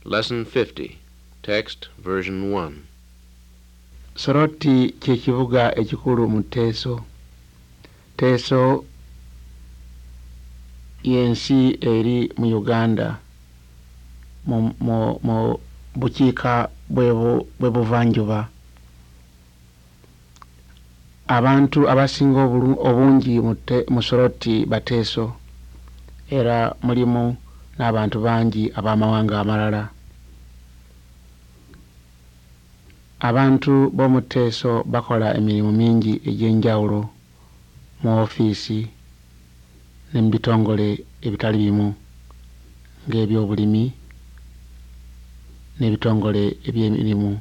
Lesson 50. Text, Version 1. Soroti kye kibuga ekikulu mu Teeso. Teeso y'ensi eri mu Uganda mu bukiika bw'ebuvanjuba. Abantu abasinga obungi mu Soroti Bateeso, era mulimu n'abantu bangi ab'amawanga amalala. Abantu b'omu Teeso bakola emirimu mingi egy'enjawulo mu woofiisi ne mu bitongole ebitali bimu ng'ebyobulimi n'ebitongole eby'emirimu.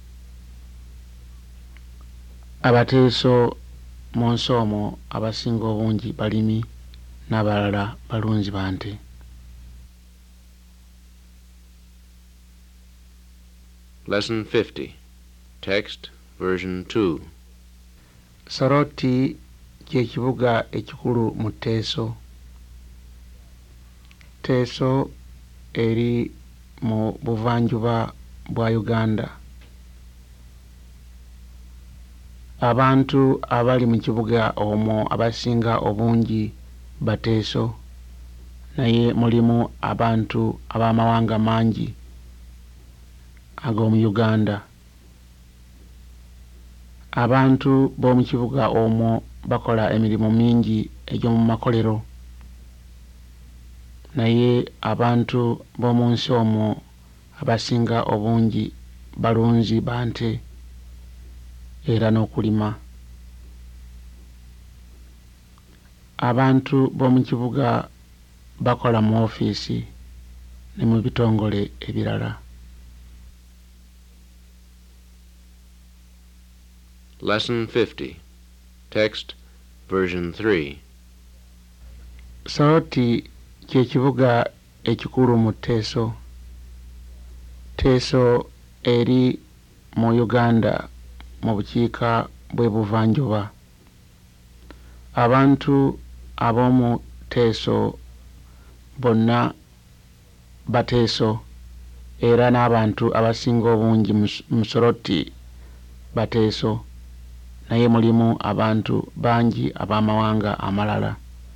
Abateeso mu nsi omwo abasinga obungi balimi n'abalala balunzi ba nte. Lesson 50. Text, Version 2. Soroti kye kibuga ekikulu mu Teeso. Teeso eri mu buvanjuba bwa Uganda. Abantu abali mu kibuga omwo abasinga obungi Bateeso, naye mulimu abantu ab'amawanga mangi ag'omu Uganda. Abantu b'omu kibuga omwo bakola emirimu mingi egy'omu makolero, naye abantu b'omu nsi omwo abasinga obungi balunzi ba nte era n'okulima. Abantu b'omu kibuga bakola mu woofiisi ne mu bitongole ebirala. Lesson 50. Text, Version 3. Soroti kye kibuga ekikulu mu Teeso. Teeso eri mu Uganda mu bukiika bw'ebuvanjuba. Abantu ab'omu Teeso bonna Bateeso, era n'abantu abasinga obungi mu Soroti Bateeso, naye mulimu abantu bangi ab'amawanga amalala.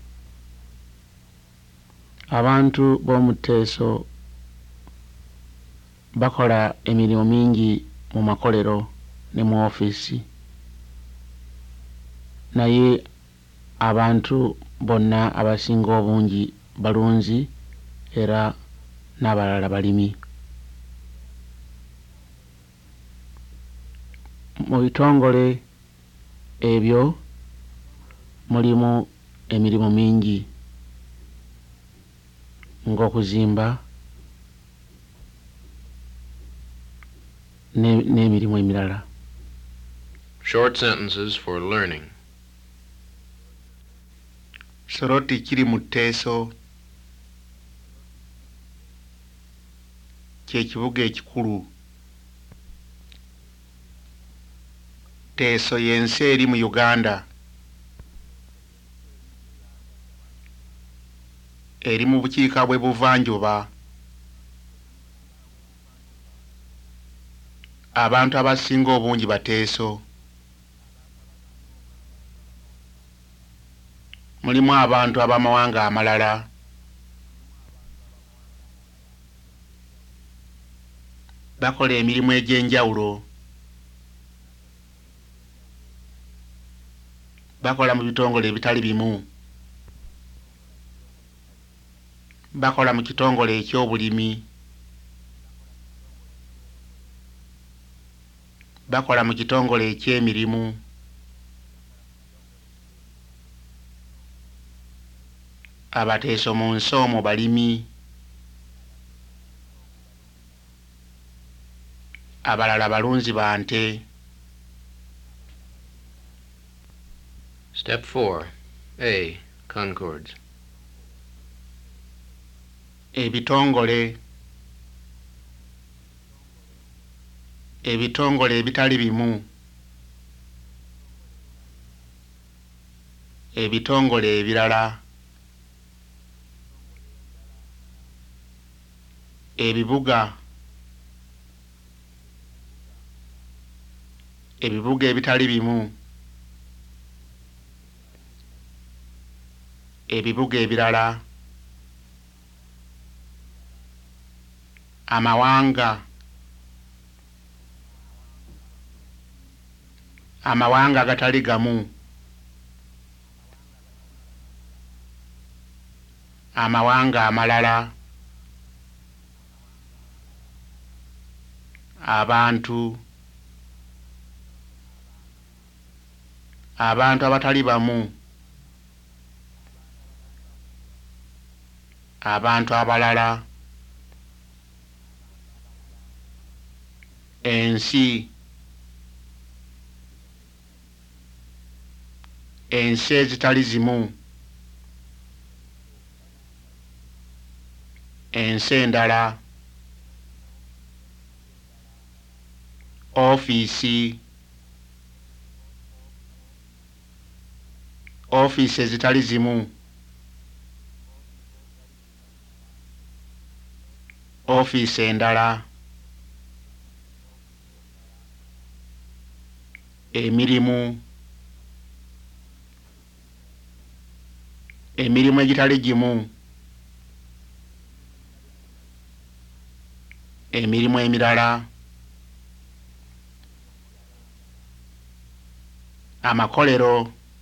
Abantu b'omu Teeso bakola emirimu mingi mu makolero ne mu woofiisi, naye abantu bonna abasinga obungi balunzi era n'abalala balimi. Mu bitongole ebyo mulimu emirimu mingi ng'okuzimba n'emirimu emirala. Short sentences for learning. Soroti kiri mu Teeso. Kye kibuga ekikulu. Teeso y'ensi eri mu Uganda. Eri mu bukiika bw'ebuvanjuba. Abantu abasinga obungi Bateeso. Mulimu abantu ab'amawanga amalala. Bakola emirimu egy'enjawulo. Bakola mu bitongole ebitali bimu. Bakola mu kitongole eky'obulimi. Bakola mu kitongole eky'emirimu. Abateeso mu nsi omwo balimi. Abalala balunzi ba nte. Step 4. A. Concords. Ebitongole. Ebitongole ebitali bimu. Ebitongole ebirala. Ebibuga. ebibuga ebitali bimu, ebibuga ebirala, amawanga, amawanga agatali gamu, amawanga amalala, abantu, abantu abatali bamu, abantu abalala, ensi, ensi ezitali zimu, ensi endala, ofiisi, ofiisi ezitali zimu, ofiisi endala, emirimu, emirimu egitali gimu, emirimu emirala, amakolero,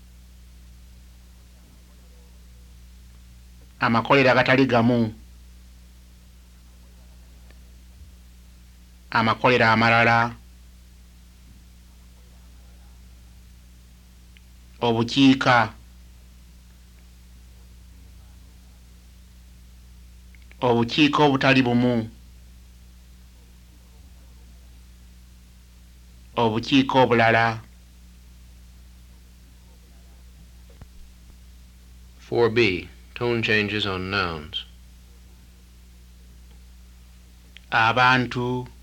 amakolero agatali gamu, amakolero amalala, obukiika, obukiika obutali bumu, obukiika obulala. 4B. Tone changes on nouns. Abantu,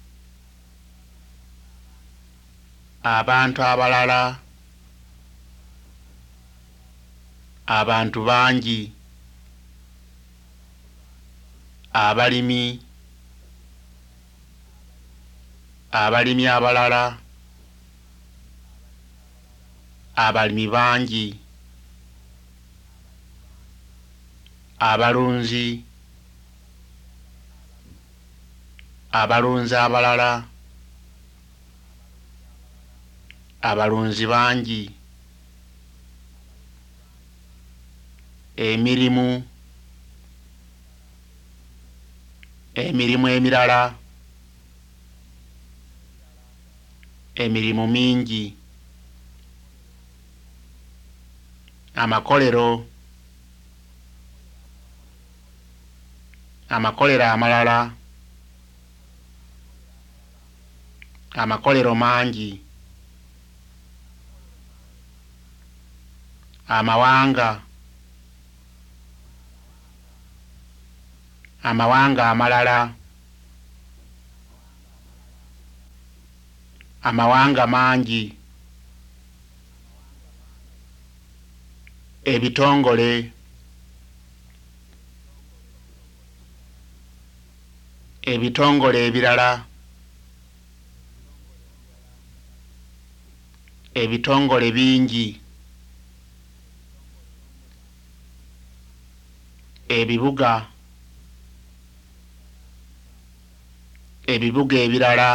abantu abalala, abantu bangi, abalimi, abalimi abalala, abalimi bangi, abalunzi, abalunzi abalala, abalunzi bangi, emirimu, emirimu emirala, emirimu mingi, amakolero, amakolero amalala, amakolero mangi, amawanga, amawanga amalala, amawanga mangi, ebitongole, ebitongole ebirala, ebitongole bingi, ebibuga, ebibuga ebirala,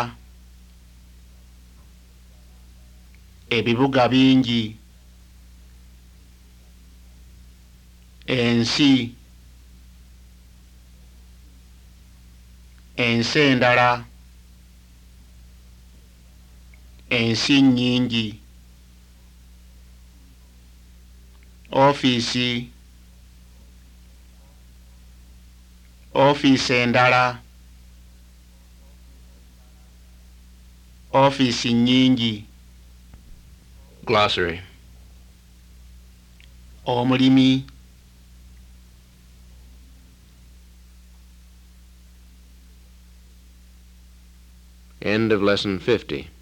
ebibuga bingi, ensi, ensi endala, ensi nnyingi, ofiisi, ofiisi endala, ofiisi nnyingi. Glossary. Omulimi, End of Lesson 50.